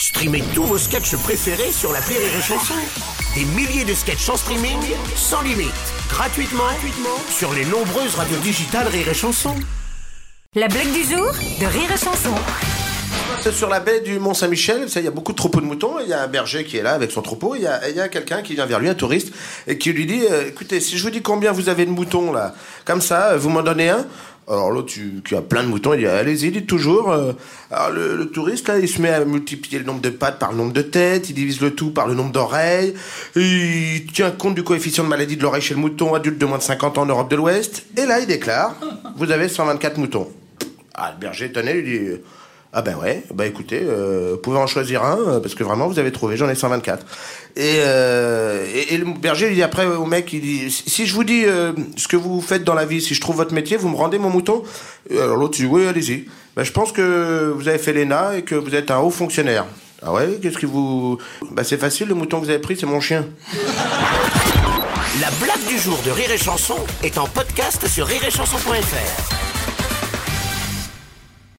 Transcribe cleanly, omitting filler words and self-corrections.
Streamez tous vos sketchs préférés sur l'appli Rire et Chanson. Des milliers de sketchs en streaming, sans limite, gratuitement sur les nombreuses radios digitales Rire et Chanson. La blague du jour de Rire et Chanson. C'est sur la baie du Mont-Saint-Michel, il y a beaucoup de troupeaux de moutons, il y a un berger qui est là avec son troupeau, il y a quelqu'un qui vient vers lui, un touriste, et qui lui dit écoutez, si je vous dis combien vous avez de moutons là, comme ça, vous m'en donnez un. Alors l'autre qui a plein de moutons, il dit allez-y, dites toujours. Alors le touriste là, il se met à multiplier le nombre de pattes par le nombre de têtes, il divise le tout par le nombre d'oreilles, il tient compte du coefficient de maladie de l'oreille chez le mouton adulte de moins de 50 ans en Europe de l'Ouest, et là il déclare vous avez 124 moutons. Ah, le berger étonné lui dit ah ben ouais, bah écoutez, vous pouvez en choisir un, parce que vraiment vous avez trouvé, j'en ai 124. Et le berger il dit après au mec, il dit si je vous dis ce que vous faites dans la vie, si je trouve votre métier, vous me rendez mon mouton. Alors l'autre dit oui, allez-y. Bah je pense que vous avez fait l'ENA et que vous êtes un haut fonctionnaire. Ah ouais, qu'est-ce que vous... Bah c'est facile, le mouton que vous avez pris, c'est mon chien. La blague du jour de Rire et Chanson est en podcast sur rireetchanson.fr.